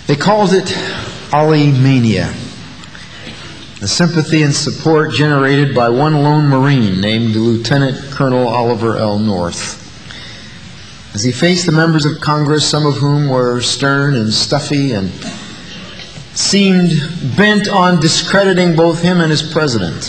They called it Alimania, the sympathy and support generated by one lone Marine named Lieutenant Colonel Oliver L. North. As he faced the members of Congress, some of whom were stern and stuffy and seemed bent on discrediting both him and his president.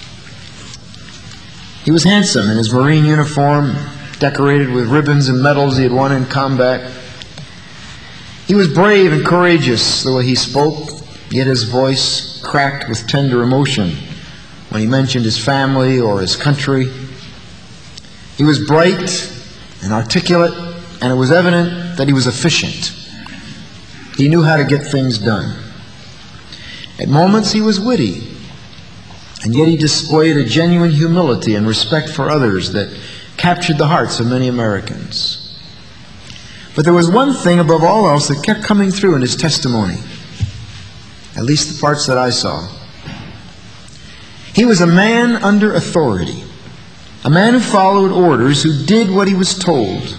He was handsome in his Marine uniform, decorated with ribbons and medals he had won in combat. He was brave and courageous the way he spoke, yet his voice cracked with tender emotion when he mentioned his family or his country. He was bright and articulate, and it was evident that he was efficient. He knew how to get things done. At moments he was witty, and yet he displayed a genuine humility and respect for others that captured the hearts of many Americans. But there was one thing above all else that kept coming through in his testimony, at least the parts that I saw. He was a man under authority, a man who followed orders, who did what he was told.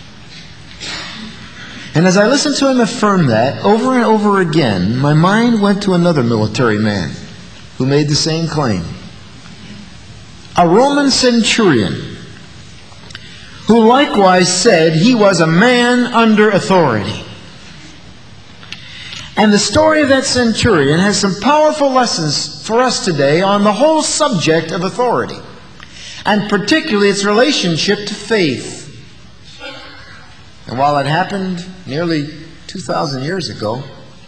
And as I listened to him affirm that over and over again, my mind went to another military man who made the same claim. A Roman centurion who likewise said he was a man under authority. And the story of that centurion has some powerful lessons for us today on the whole subject of authority, and particularly its relationship to faith. And while it happened nearly 2,000 years ago,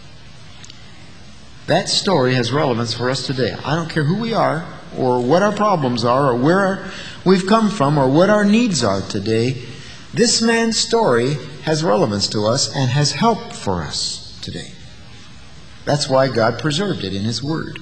that story has relevance for us today. I don't care who we are, or what our problems are, or where we've come from, or what our needs are today. This man's story has relevance to us and has help for us today. That's why God preserved it in His Word.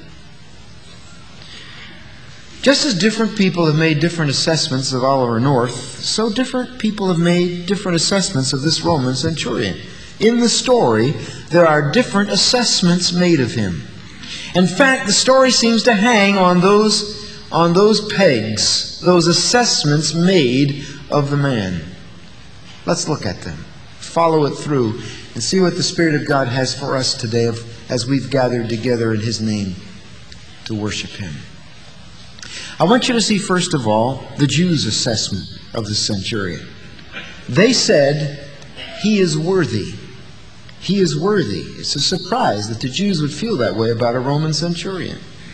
Just as different people have made different assessments of Oliver North, so different people have made different assessments of this Roman centurion. In the story, there are different assessments made of him. In fact, the story seems to hang on those pegs, those assessments made of the man. Let's look at them, follow it through, and see what the Spirit of God has for us today as we've gathered together in His name to worship Him. I want you to see, first of all, the Jews' assessment of the centurion. They said, he is worthy. He is worthy. It's a surprise that the Jews would feel that way about a Roman centurion.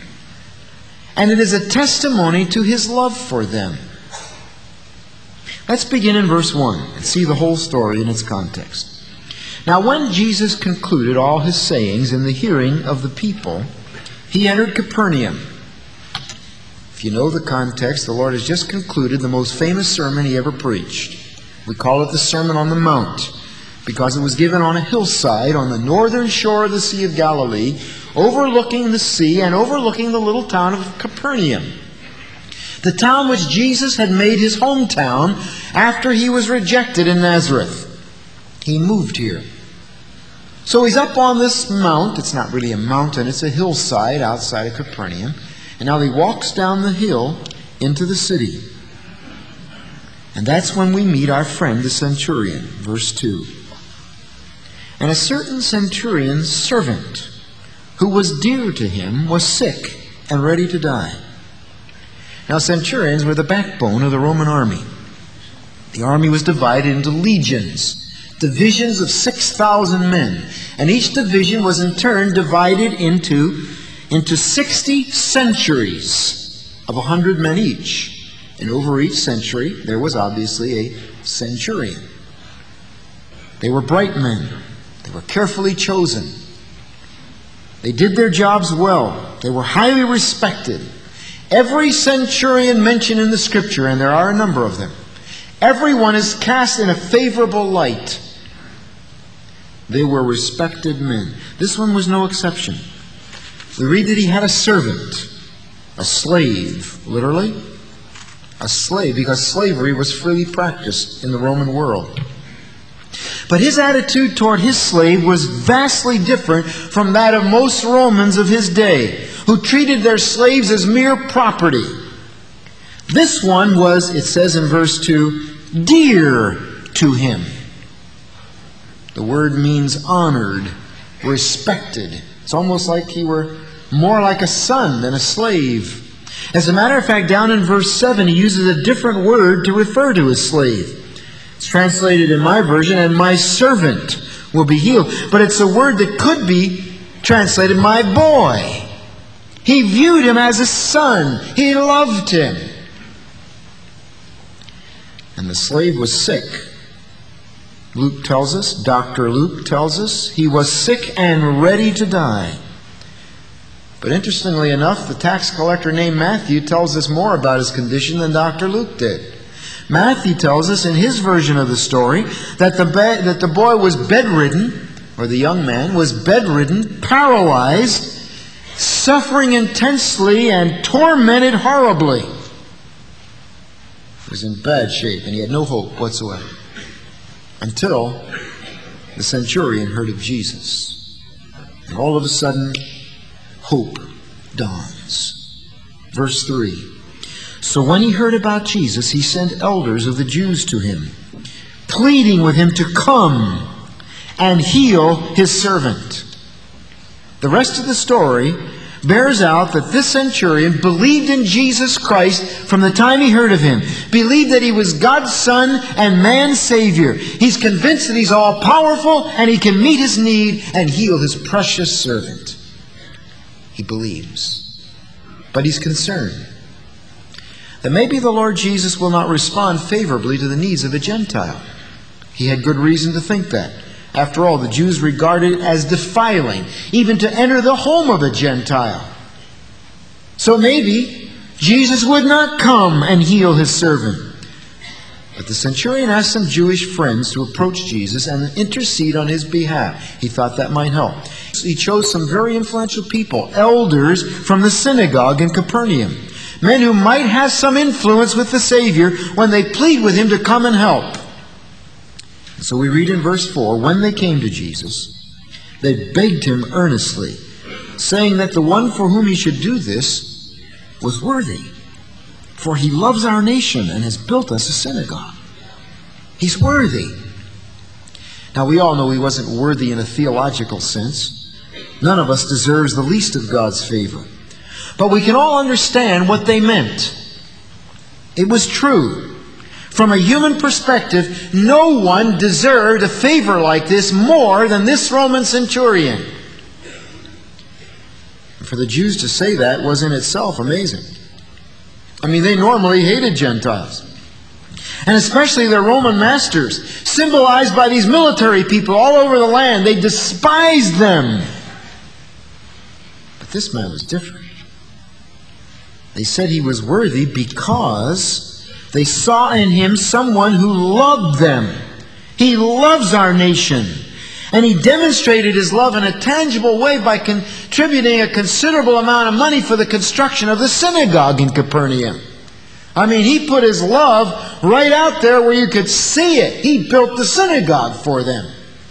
And it is a testimony to his love for them. Let's begin in verse 1 and see the whole story in its context. Now when Jesus concluded all his sayings in the hearing of the people, he entered Capernaum. If you know the context, the Lord has just concluded the most famous sermon he ever preached. We call it the Sermon on the Mount because it was given on a hillside on the northern shore of the Sea of Galilee, overlooking the sea and overlooking the little town of Capernaum, the town which Jesus had made his hometown after he was rejected in Nazareth. He moved here. So he's up on this mount. It's not really a mountain, it's a hillside outside of Capernaum. And now he walks down the hill into the city. And that's when we meet our friend the centurion, verse 2. And a certain centurion's servant, who was dear to him, was sick and ready to die. Now centurions were the backbone of the Roman army. The army was divided into legions, divisions of 6,000 men. And each division was in turn divided into 60 centuries of 100 men each. And over each century, there was obviously a centurion. They were bright men. They were carefully chosen. They did their jobs well. They were highly respected. Every centurion mentioned in the Scripture, and there are a number of them, everyone is cast in a favorable light. They were respected men. This one was no exception. We read that he had a servant, a slave, literally, a slave, because slavery was freely practiced in the Roman world. But his attitude toward his slave was vastly different from that of most Romans of his day, who treated their slaves as mere property. This one was, it says in verse 2, dear to him. The word means honored, respected. It's almost like he were more like a son than a slave. As a matter of fact, down in verse 7, he uses a different word to refer to his slave. It's translated in my version, and my servant will be healed. But it's a word that could be translated, my boy. He viewed him as a son. He loved him. And the slave was sick. Luke tells us, Dr. Luke tells us, he was sick and ready to die. But interestingly enough, the tax collector named Matthew tells us more about his condition than Dr. Luke did. Matthew tells us in his version of the story that the boy was bedridden, or the young man was bedridden, paralyzed, suffering intensely and tormented horribly. He was in bad shape and he had no hope whatsoever. Until the centurion heard of Jesus. And all of a sudden, hope dawns. Verse 3. So when he heard about Jesus, he sent elders of the Jews to him, pleading with him to come and heal his servant. The rest of the story bears out that this centurion believed in Jesus Christ from the time he heard of him. Believed that he was God's Son and man's Savior. He's convinced that he's all-powerful and he can meet his need and heal his precious servant. He believes. But he's concerned that maybe the Lord Jesus will not respond favorably to the needs of a Gentile. He had good reason to think that. After all, the Jews regarded it as defiling, even to enter the home of a Gentile. So maybe Jesus would not come and heal his servant. But the centurion asked some Jewish friends to approach Jesus and intercede on his behalf. He thought that might help. He chose some very influential people, elders from the synagogue in Capernaum, men who might have some influence with the Savior when they plead with him to come and help. So we read in verse 4, when they came to Jesus, they begged him earnestly, saying that the one for whom he should do this was worthy, for he loves our nation and has built us a synagogue. He's worthy. Now we all know he wasn't worthy in a theological sense. None of us deserves the least of God's favor. But we can all understand what they meant. It was true. From a human perspective, no one deserved a favor like this more than this Roman centurion. And for the Jews to say that was in itself amazing. I mean, they normally hated Gentiles. And especially their Roman masters, symbolized by these military people all over the land. They despised them. But this man was different. They said he was worthy because they saw in him someone who loved them. He loves our nation. And he demonstrated his love in a tangible way by contributing a considerable amount of money for the construction of the synagogue in Capernaum. I mean, he put his love right out there where you could see it. He built the synagogue for them.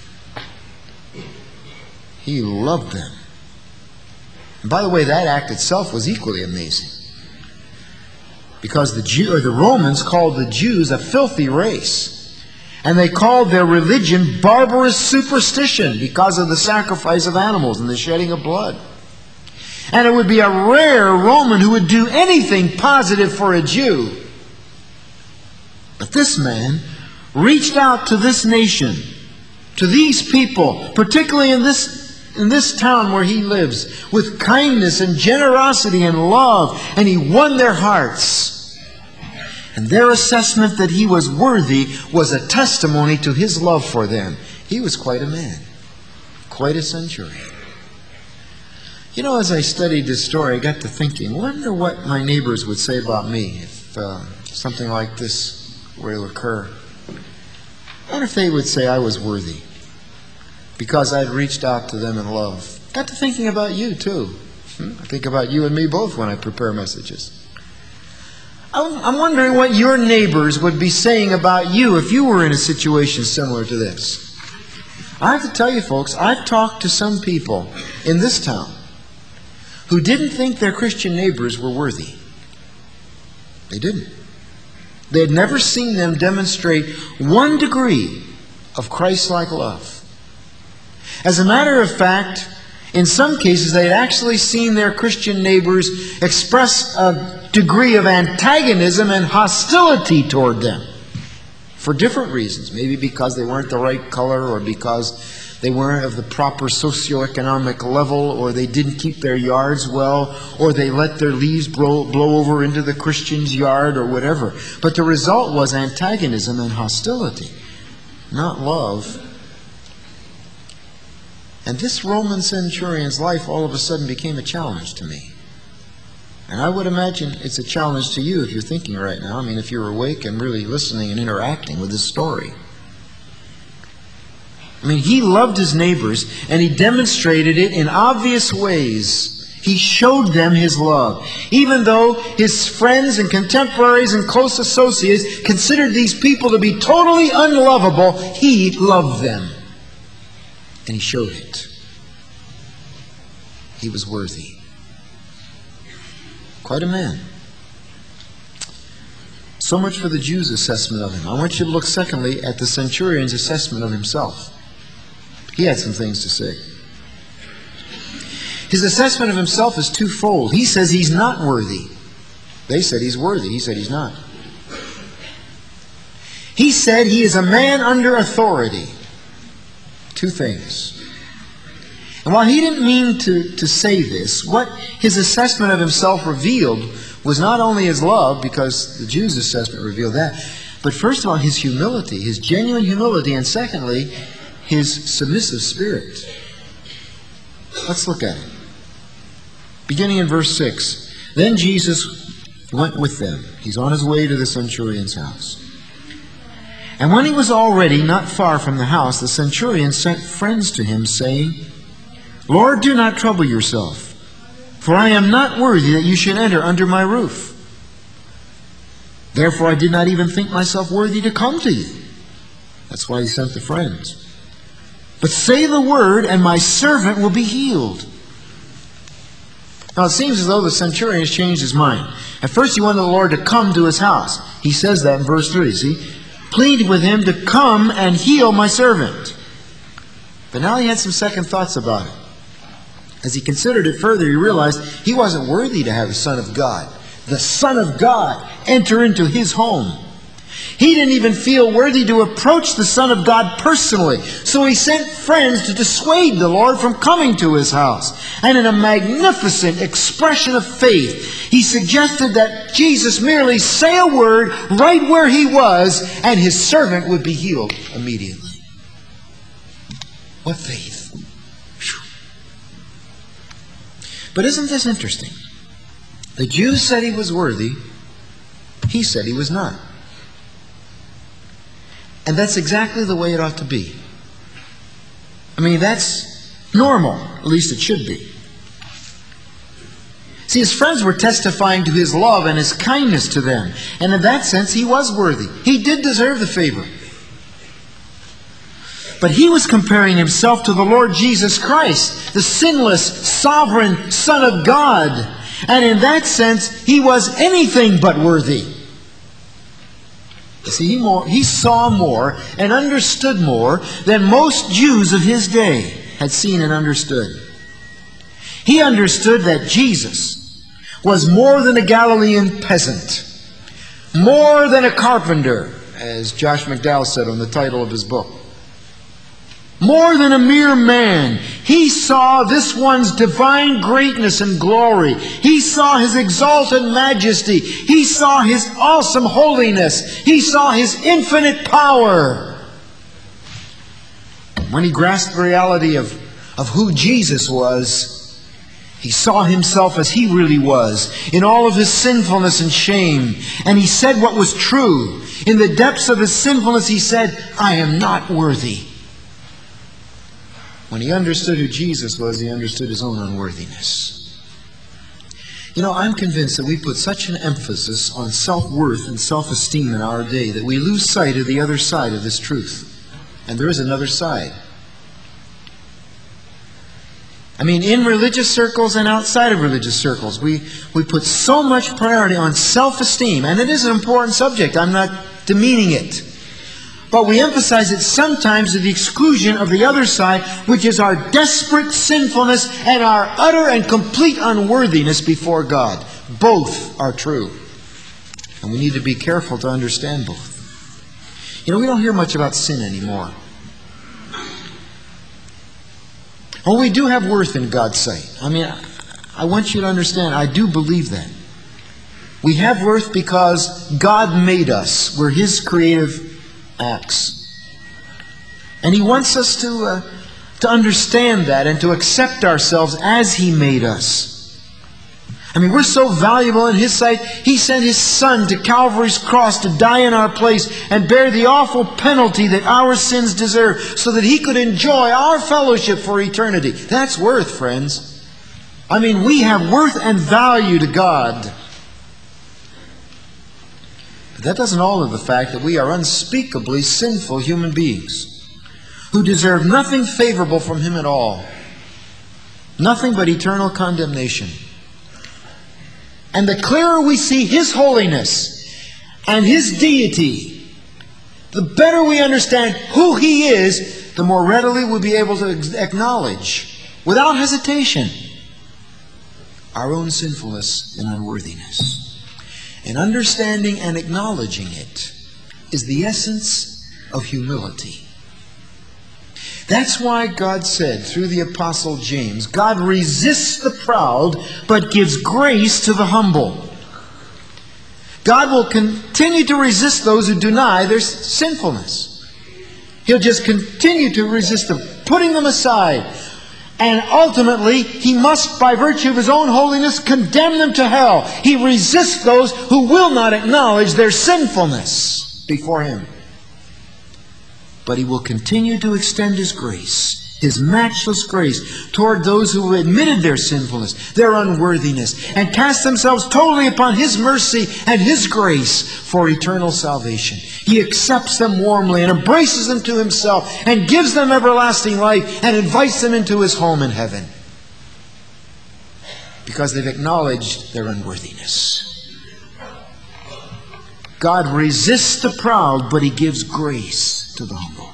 He loved them. And by the way, that act itself was equally amazing. Because the Romans called the Jews a filthy race. And they called their religion barbarous superstition because of the sacrifice of animals and the shedding of blood. And it would be a rare Roman who would do anything positive for a Jew. But this man reached out to this nation, to these people, particularly in this town where he lives, with kindness and generosity and love, and he won their hearts. And their assessment that he was worthy was a testimony to his love for them. He was quite a man, quite a centurion. You know, as I studied this story, I got to thinking, wonder what my neighbors would say about me if something like this were to occur. I wonder if they would say I was worthy because I'd reached out to them in love. Got to thinking about you too. I think about you and me both when I prepare messages. I'm wondering what your neighbors would be saying about you if you were in a situation similar to this. I have to tell you, folks, I've talked to some people in this town who didn't think their Christian neighbors were worthy. They didn't. They had never seen them demonstrate 1 degree of Christ-like love. As a matter of fact, in some cases they had actually seen their Christian neighbors express a degree of antagonism and hostility toward them for different reasons. Maybe because they weren't the right color, or because they weren't of the proper socioeconomic level, or they didn't keep their yards well, or they let their leaves blow over into the Christian's yard, or whatever. But the result was antagonism and hostility, not love. And this Roman centurion's life all of a sudden became a challenge to me. And I would imagine it's a challenge to you if you're thinking right now. I mean, if you're awake and really listening and interacting with this story. I mean, he loved his neighbors, and he demonstrated it in obvious ways. He showed them his love. Even though his friends and contemporaries and close associates considered these people to be totally unlovable, he loved them. And he showed it. He was worthy. Quite a man. So much for the Jews' assessment of him. I want you to look secondly at the centurion's assessment of himself. He had some things to say. His assessment of himself is twofold. He says he's not worthy. They said he's worthy. He said he's not. He said he is a man under authority. Two things. And while he didn't mean to say this, what his assessment of himself revealed was not only his love, because the Jews' assessment revealed that, but first of all his humility, his genuine humility, and secondly, his submissive spirit. Let's look at it. Beginning in verse 6. Then Jesus went with them. He's on his way to the centurion's house. And when he was already not far from the house, the centurion sent friends to him, saying, Lord, do not trouble yourself, for I am not worthy that you should enter under my roof. Therefore I did not even think myself worthy to come to you. That's why he sent the friends. But say the word, and my servant will be healed. Now it seems as though the centurion has changed his mind. At first he wanted the Lord to come to his house. He says that in verse 3, see? Pleaded with him to come and heal my servant. But now he had some second thoughts about it. As he considered it further, he realized he wasn't worthy to have the Son of God, enter into his home. He didn't even feel worthy to approach the Son of God personally. So he sent friends to dissuade the Lord from coming to his house. And in a magnificent expression of faith, he suggested that Jesus merely say a word right where he was, and his servant would be healed immediately. What faith! But isn't this interesting? The Jews said he was worthy. He said he was not. And that's exactly the way it ought to be. I mean, that's normal. At least it should be. See, his friends were testifying to his love and his kindness to them. And in that sense, he was worthy. He did deserve the favor. But he was comparing himself to the Lord Jesus Christ, the sinless, sovereign Son of God. And in that sense, he was anything but worthy. You see, he saw more and understood more than most Jews of his day had seen and understood. He understood that Jesus was more than a Galilean peasant, more than a carpenter, as Josh McDowell said on the title of his book. More than a mere man. He saw this one's divine greatness and glory. He saw his exalted majesty. He saw his awesome holiness. He saw his infinite power. When he grasped the reality of who Jesus was, he saw himself as he really was, in all of his sinfulness and shame. And he said what was true. In the depths of his sinfulness, he said, I am not worthy. When he understood who Jesus was, he understood his own unworthiness. You know, I'm convinced that we put such an emphasis on self-worth and self-esteem in our day that we lose sight of the other side of this truth. And there is another side. I mean, in religious circles and outside of religious circles, we put so much priority on self-esteem. And it is an important subject. I'm not demeaning it. but we emphasize it sometimes to the exclusion of the other side, which is our desperate sinfulness and our utter and complete unworthiness before God. Both are true. And we need to be careful to understand both. You know, we don't hear much about sin anymore. Oh, we do have worth in God's sight. I mean, I want you to understand, I do believe that. We have worth because God made us. We're His creative acts. And He wants us to understand that and to accept ourselves as He made us. I mean, we're so valuable in His sight, He sent His Son to Calvary's cross to die in our place and bear the awful penalty that our sins deserve so that He could enjoy our fellowship for eternity. That's worth, friends. I mean, we have worth and value to God. But that doesn't alter the fact that we are unspeakably sinful human beings who deserve nothing favorable from Him at all. Nothing but eternal condemnation. And the clearer we see His holiness and His deity, the better we understand who He is, the more readily we'll be able to acknowledge, without hesitation, our own sinfulness and unworthiness. And understanding and acknowledging it is the essence of humility. That's why God said through the Apostle James, God resists the proud, but gives grace to the humble. God will continue to resist those who deny their sinfulness. He'll just continue to resist them, putting them aside. And ultimately, He must, by virtue of His own holiness, condemn them to hell. He resists those who will not acknowledge their sinfulness before Him. But He will continue to extend His grace, His matchless grace, toward those who have admitted their sinfulness, their unworthiness, and cast themselves totally upon His mercy and His grace for eternal salvation. He accepts them warmly and embraces them to Himself and gives them everlasting life and invites them into His home in heaven because they've acknowledged their unworthiness. God resists the proud, but He gives grace to the humble.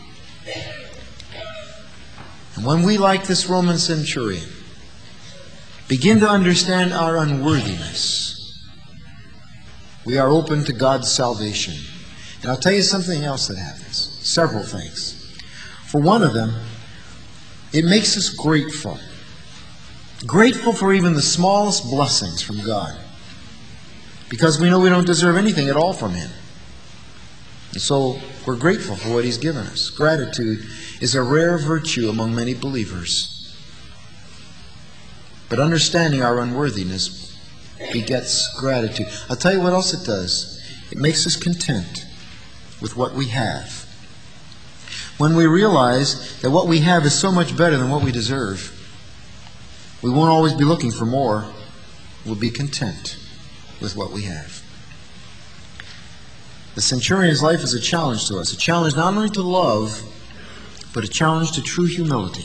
And when we, like this Roman centurion, begin to understand our unworthiness, we are open to God's salvation. And I'll tell you something else that happens. Several things. For one of them, it makes us grateful. Grateful for even the smallest blessings from God. Because we know we don't deserve anything at all from Him. And so we're grateful for what He's given us. Gratitude is a rare virtue among many believers. But understanding our unworthiness begets gratitude. I'll tell you what else it does. It makes us content with what we have. When we realize that what we have is so much better than what we deserve, we won't always be looking for more. We'll be content with what we have. The centurion's life is a challenge to us. A challenge not only to love, but a challenge to true humility.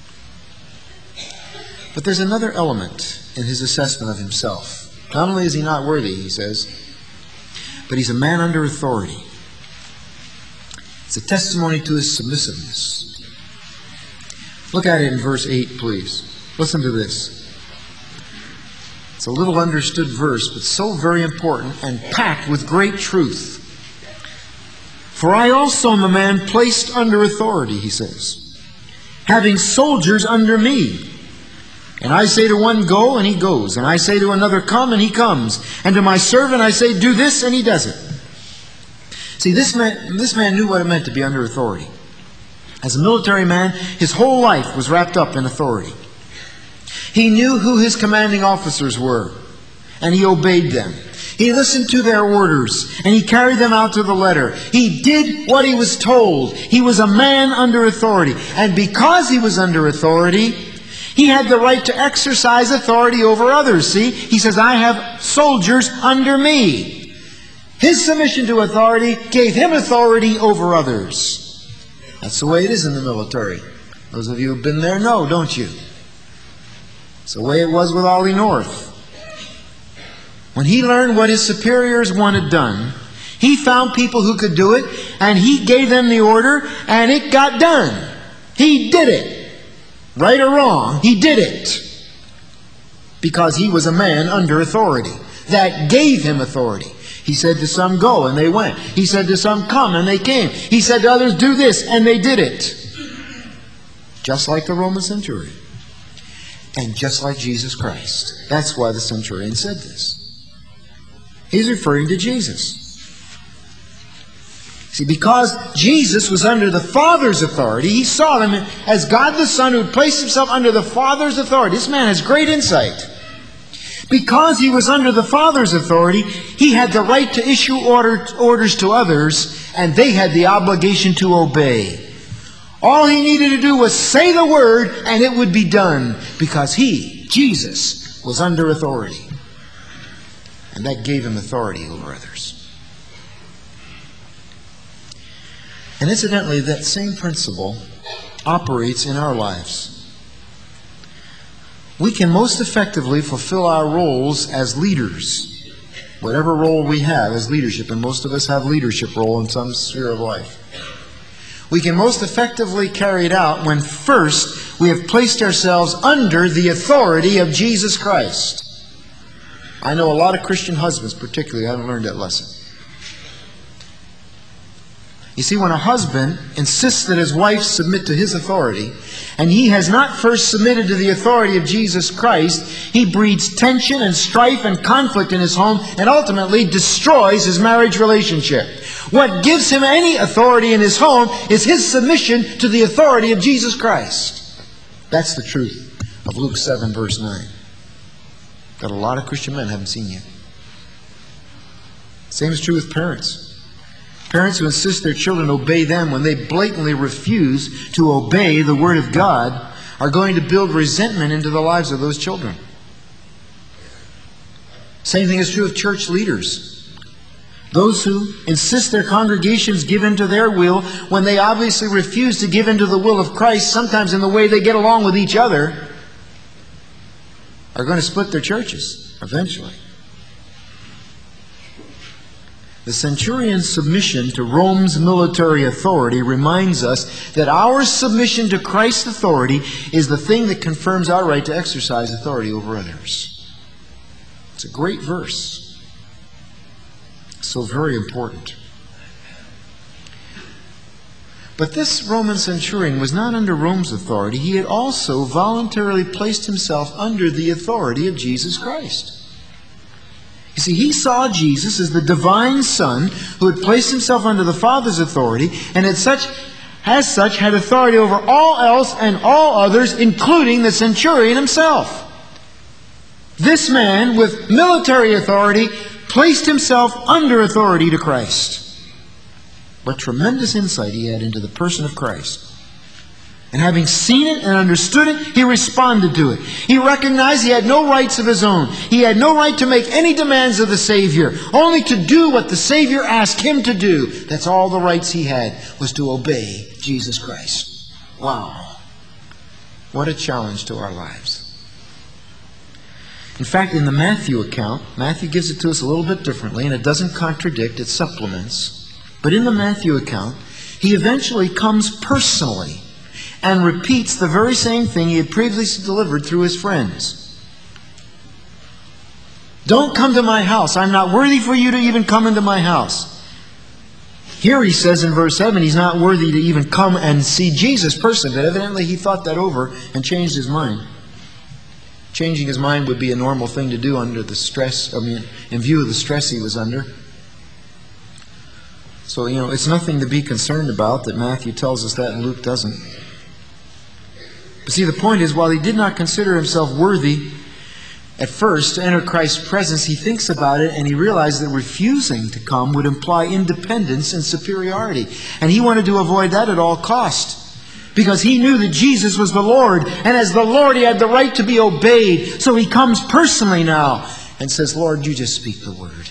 But there's another element in his assessment of himself. Not only is he not worthy, he says, but he's a man under authority. It's a testimony to his submissiveness. Look at it in verse 8, please. Listen to this. It's a little understood verse, but so very important and packed with great truth. For I also am a man placed under authority, he says, having soldiers under me. And I say to one, go, and he goes. And I say to another, come, and he comes. And to my servant I say, do this, and he does it. See, this man knew what it meant to be under authority. As a military man, his whole life was wrapped up in authority. He knew who his commanding officers were, and he obeyed them. He listened to their orders, and he carried them out to the letter. He did what he was told. He was a man under authority. And because he was under authority, he had the right to exercise authority over others. See, he says, I have soldiers under me. His submission to authority gave him authority over others. That's the way it is in the military. Those of you who have been there know, don't you? It's the way it was with Ollie North. When he learned what his superiors wanted done, He found people who could do it, and he gave them the order, and it got done. He did it. Right or wrong, he did it. Because he was a man under authority. That gave him authority. He said to some, go, and they went. He said to some, come, and they came. He said to others, do this, and they did it. Just like the Roman centurion. And just like Jesus Christ. That's why the centurion said this. He's referring to Jesus. See, because Jesus was under the Father's authority, he saw them as God the Son who placed himself under the Father's authority. This man has great insight. Because he was under the Father's authority, he had the right to issue orders to others, and they had the obligation to obey. All he needed to do was say the word, and it would be done, because he, Jesus, was under authority. And that gave him authority over others. And incidentally, that same principle operates in our lives. We can most effectively fulfill our roles as leaders, whatever role we have as leadership, and most of us have leadership role in some sphere of life. We can most effectively carry it out when first we have placed ourselves under the authority of Jesus Christ. I know a lot of Christian husbands particularly haven't learned that lesson. You see, when a husband insists that his wife submit to his authority, and he has not first submitted to the authority of Jesus Christ, he breeds tension and strife and conflict in his home, and ultimately destroys his marriage relationship. What gives him any authority in his home is his submission to the authority of Jesus Christ. That's the truth of Luke 7, verse 9. That a lot of Christian men haven't seen yet. Same is true with parents. Parents who insist their children obey them when they blatantly refuse to obey the Word of God are going to build resentment into the lives of those children. Same thing is true of church leaders. Those who insist their congregations give in to their will when they obviously refuse to give in to the will of Christ, sometimes in the way they get along with each other, are going to split their churches eventually. The centurion's submission to Rome's military authority reminds us that our submission to Christ's authority is the thing that confirms our right to exercise authority over others. It's a great verse. So very important. But this Roman centurion was not under Rome's authority. He had also voluntarily placed himself under the authority of Jesus Christ. You see, he saw Jesus as the divine Son who had placed himself under the Father's authority, and as such had authority over all else and all others, including the centurion himself. This man, with military authority, placed himself under authority to Christ. What tremendous insight he had into the person of Christ. And having seen it and understood it, he responded to it. He recognized he had no rights of his own. He had no right to make any demands of the Savior, only to do what the Savior asked him to do. That's all the rights he had, was to obey Jesus Christ. Wow. What a challenge to our lives. In fact, in the Matthew account, Matthew gives it to us a little bit differently, and it doesn't contradict, it supplements. But in the Matthew account, he eventually comes personally and repeats the very same thing he had previously delivered through his friends. Don't come to my house. I'm not worthy for you to even come into my house. Here he says in verse 7, he's not worthy to even come and see Jesus personally. But evidently he thought that over and changed his mind. Changing his mind would be a normal thing to do under the stress, in view of the stress he was under. So, it's nothing to be concerned about that Matthew tells us that and Luke doesn't. But see, the point is, while he did not consider himself worthy at first to enter Christ's presence, he thinks about it and he realized that refusing to come would imply independence and superiority. And he wanted to avoid that at all costs, because he knew that Jesus was the Lord, and as the Lord he had the right to be obeyed. So he comes personally now and says, Lord, you just speak the word,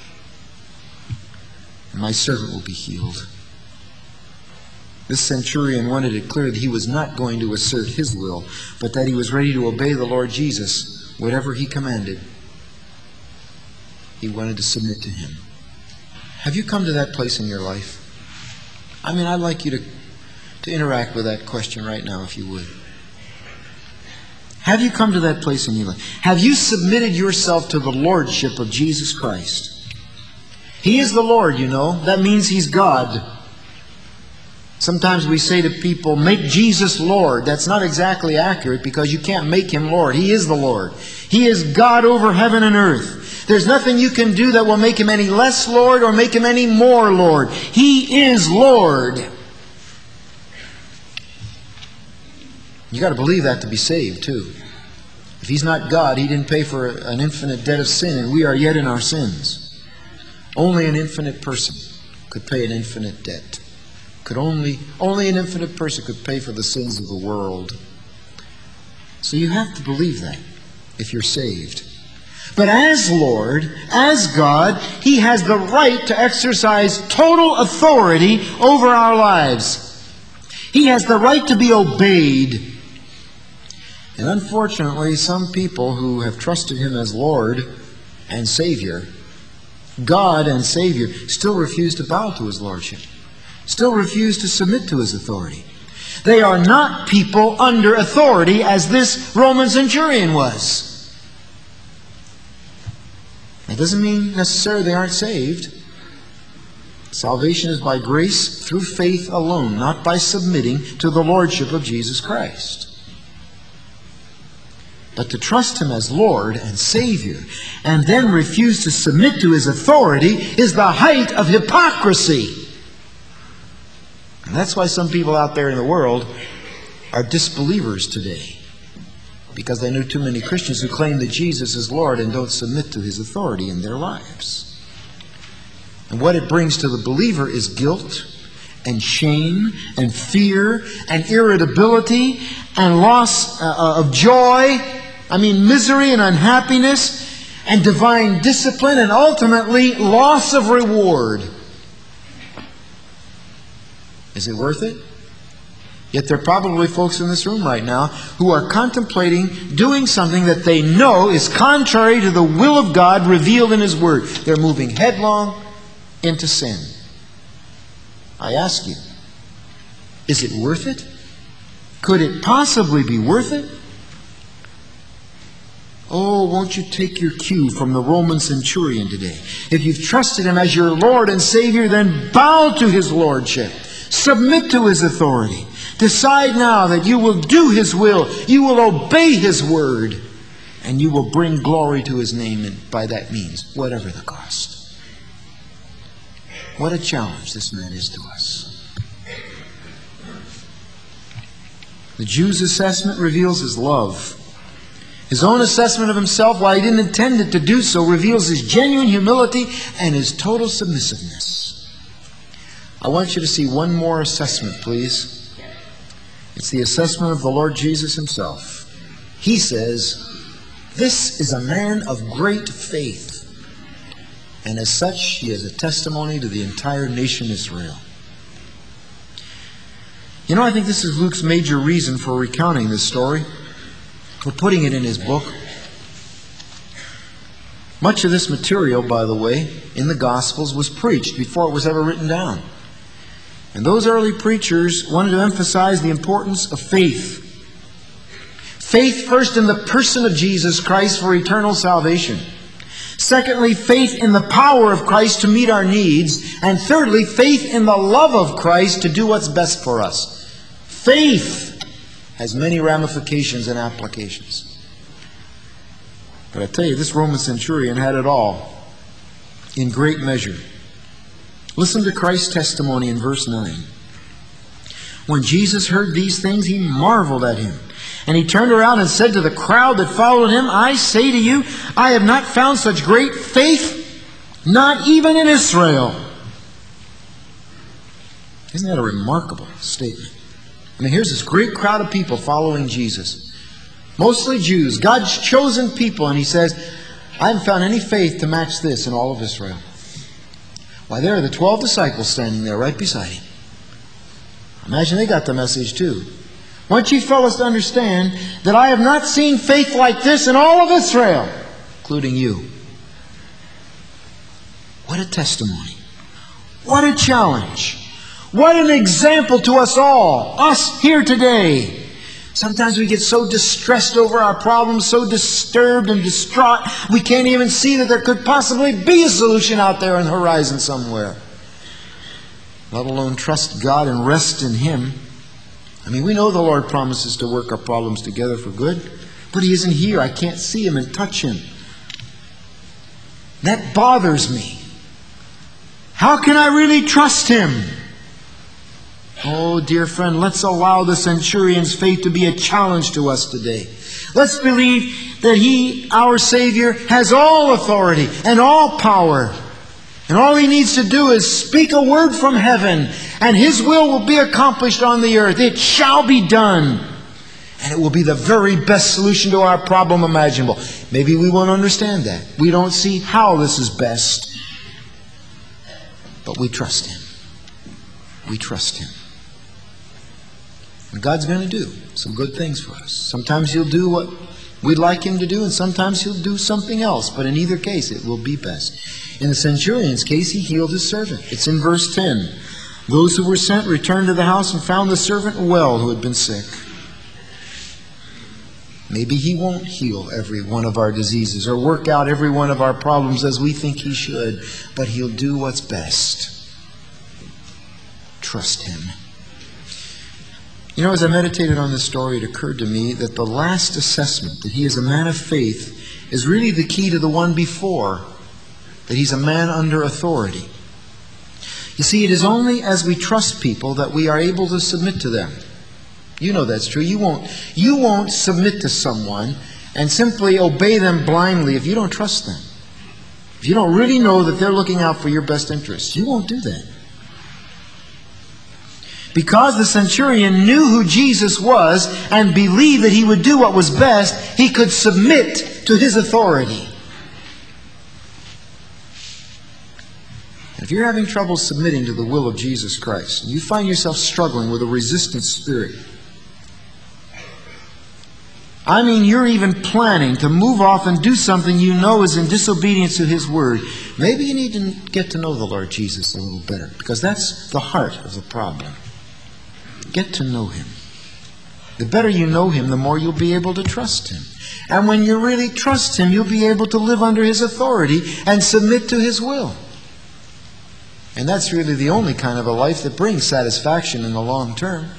and my servant will be healed. This centurion wanted it clear that he was not going to assert his will, but that he was ready to obey the Lord Jesus, whatever he commanded. He wanted to submit to him. Have you come to that place in your life? I mean, I'd like you to interact with that question right now, if you would. Have you come to that place in your life? Have you submitted yourself to the lordship of Jesus Christ? He is the Lord, you know. That means He's God. Sometimes we say to people, make Jesus Lord. That's not exactly accurate because you can't make Him Lord. He is the Lord. He is God over heaven and earth. There's nothing you can do that will make Him any less Lord or make Him any more Lord. He is Lord. You got to believe that to be saved too. If He's not God, He didn't pay for an infinite debt of sin, and we are yet in our sins. Only an infinite person could pay an infinite debt. Only an infinite person could pay for the sins of the world. So you have to believe that if you're saved. But as Lord, as God, He has the right to exercise total authority over our lives. He has the right to be obeyed. And unfortunately, some people who have trusted Him as Lord and Savior, God and Savior, still refuse to bow to His Lordship, still refuse to submit to His authority. They are not people under authority as this Roman centurion was. That doesn't mean necessarily they aren't saved. Salvation is by grace through faith alone, not by submitting to the lordship of Jesus Christ. But to trust Him as Lord and Savior and then refuse to submit to His authority is the height of hypocrisy. And that's why some people out there in the world are disbelievers today. Because they know too many Christians who claim that Jesus is Lord and don't submit to His authority in their lives. And what it brings to the believer is guilt and shame and fear and irritability and loss of joy. I mean, misery and unhappiness and divine discipline and ultimately loss of reward. Is it worth it? Yet there are probably folks in this room right now who are contemplating doing something that they know is contrary to the will of God revealed in His Word. They're moving headlong into sin. I ask you, is it worth it? Could it possibly be worth it? Oh, won't you take your cue from the Roman centurion today? If you've trusted Him as your Lord and Savior, then bow to His lordship. Submit to His authority. Decide now that you will do His will. You will obey His word. And you will bring glory to His name, and by that means, whatever the cost. What a challenge this man is to us. The Jew's assessment reveals his love. His own assessment of himself, while he didn't intend it to do so, reveals his genuine humility and his total submissiveness. I want you to see one more assessment, please. It's the assessment of the Lord Jesus Himself. He says, "This is a man of great faith, and as such he is a testimony to the entire nation Israel." You know, I think this is Luke's major reason for recounting this story, for putting it in his book. Much of this material, by the way, in the Gospels was preached before it was ever written down. And those early preachers wanted to emphasize the importance of faith. Faith first in the person of Jesus Christ for eternal salvation. Secondly, faith in the power of Christ to meet our needs. And thirdly, faith in the love of Christ to do what's best for us. Faith has many ramifications and applications. But I tell you, this Roman centurion had it all in great measure. Listen to Christ's testimony in verse 9. When Jesus heard these things, He marveled at him. And He turned around and said to the crowd that followed Him, "I say to you, I have not found such great faith, not even in Israel." Isn't that a remarkable statement? I mean, here's this great crowd of people following Jesus. Mostly Jews, God's chosen people. And He says, "I haven't found any faith to match this in all of Israel." Why, there are the 12 disciples standing there right beside Him. Imagine they got the message too. I want you fellows to understand that I have not seen faith like this in all of Israel, including you. What a testimony. What a challenge. What an example to us all, us here today. Sometimes we get so distressed over our problems, so disturbed and distraught, we can't even see that there could possibly be a solution out there on the horizon somewhere. Let alone trust God and rest in Him. I mean, we know the Lord promises to work our problems together for good, but He isn't here. I can't see Him and touch Him. That bothers me. How can I really trust Him? Oh, dear friend, let's allow the centurion's faith to be a challenge to us today. Let's believe that He, our Savior, has all authority and all power. And all He needs to do is speak a word from heaven, and His will be accomplished on the earth. It shall be done. And it will be the very best solution to our problem imaginable. Maybe we won't understand that. We don't see how this is best. But we trust Him. We trust Him. And God's going to do some good things for us. Sometimes He'll do what we'd like Him to do, and sometimes He'll do something else. But in either case, it will be best. In the centurion's case, he healed his servant. It's in verse 10. Those who were sent returned to the house and found the servant well who had been sick. Maybe He won't heal every one of our diseases or work out every one of our problems as we think He should, but He'll do what's best. Trust Him. You know, as I meditated on this story, it occurred to me that the last assessment, that he is a man of faith, is really the key to the one before, that he's a man under authority. You see, it is only as we trust people that we are able to submit to them. You know that's true. You won't submit to someone and simply obey them blindly if you don't trust them. If you don't really know that they're looking out for your best interests, you won't do that. Because the centurion knew who Jesus was and believed that He would do what was best, he could submit to His authority. If you're having trouble submitting to the will of Jesus Christ, and you find yourself struggling with a resistant spirit, I mean, you're even planning to move off and do something you know is in disobedience to His word, maybe you need to get to know the Lord Jesus a little better, because that's the heart of the problem. Get to know Him. The better you know Him, the more you'll be able to trust Him. And when you really trust Him, you'll be able to live under His authority and submit to His will. And that's really the only kind of a life that brings satisfaction in the long term.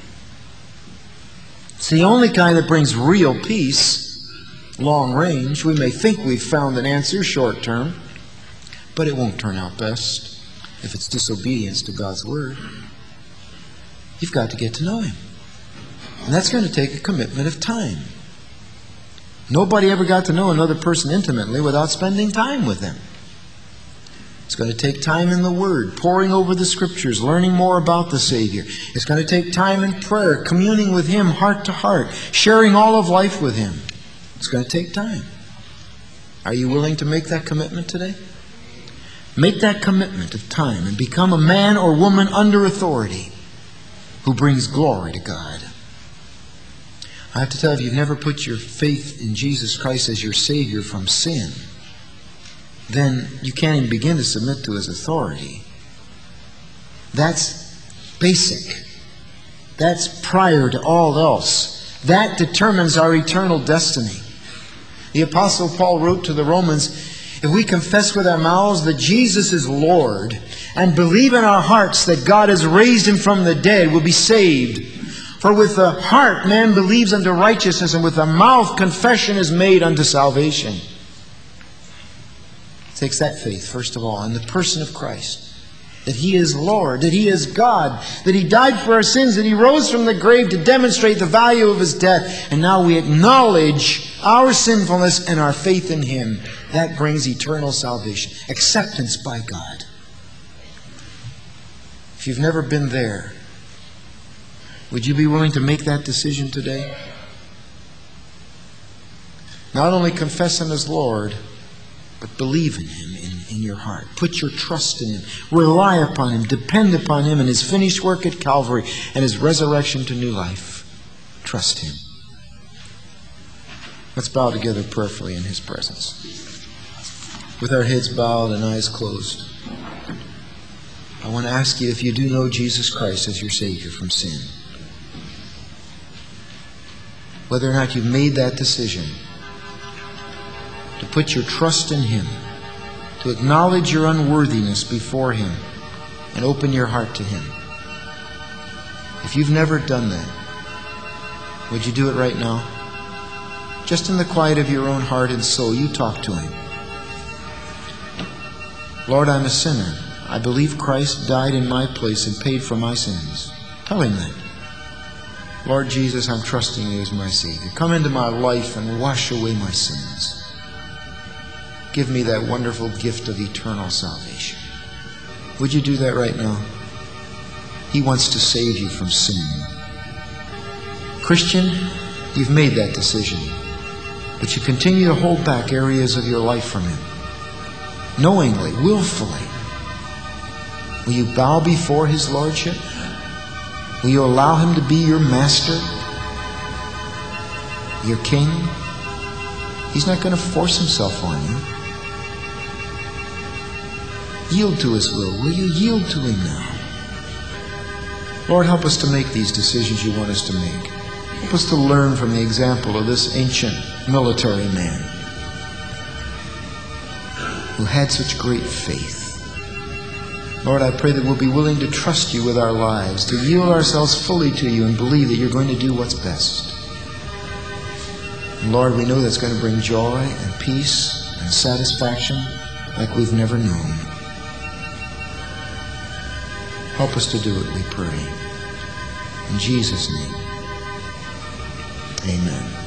It's the only kind that brings real peace, long range. We may think we've found an answer short term, but it won't turn out best if it's disobedience to God's word. You've got to get to know Him. And that's going to take a commitment of time. Nobody ever got to know another person intimately without spending time with them. It's going to take time in the Word, poring over the Scriptures, learning more about the Savior. It's going to take time in prayer, communing with Him heart to heart, sharing all of life with Him. It's going to take time. Are you willing to make that commitment today? Make that commitment of time and become a man or woman under authority who brings glory to God. I have to tell you, if you've never put your faith in Jesus Christ as your Savior from sin, then you can't even begin to submit to His authority. That's basic. That's prior to all else. That determines our eternal destiny. The Apostle Paul wrote to the Romans, if we confess with our mouths that Jesus is Lord and believe in our hearts that God has raised Him from the dead, we'll be saved. For with the heart man believes unto righteousness, and with the mouth confession is made unto salvation. It takes that faith, first of all, in the person of Christ. That He is Lord, that He is God, that He died for our sins, that He rose from the grave to demonstrate the value of His death. And now we acknowledge our sinfulness and our faith in Him. That brings eternal salvation, acceptance by God. If you've never been there, would you be willing to make that decision today? Not only confess Him as Lord, but believe in Him in your heart. Put your trust in Him. Rely upon Him. Depend upon Him and His finished work at Calvary and His resurrection to new life. Trust Him. Let's bow together prayerfully in His presence. With our heads bowed and eyes closed. I want to ask you if you do know Jesus Christ as your Savior from sin. Whether or not you've made that decision to put your trust in Him, to acknowledge your unworthiness before Him, and open your heart to Him. If you've never done that, would you do it right now? Just in the quiet of your own heart and soul, you talk to Him. Lord, I'm a sinner. I believe Christ died in my place and paid for my sins. Tell Him that. Lord Jesus, I'm trusting You as my Savior. Come into my life and wash away my sins. Give me that wonderful gift of eternal salvation. Would you do that right now? He wants to save you from sin. Christian, you've made that decision, but you continue to hold back areas of your life from Him. Knowingly, willfully. Will you bow before His Lordship? Will you allow Him to be your master? Your king? He's not going to force Himself on you. Yield to His will. Will you yield to Him now? Lord, help us to make these decisions You want us to make. Help us to learn from the example of this ancient military man who had such great faith. Lord, I pray that we'll be willing to trust You with our lives, to yield ourselves fully to You and believe that You're going to do what's best. And Lord, we know that's going to bring joy and peace and satisfaction like we've never known. Help us to do it, we pray. In Jesus' name, amen.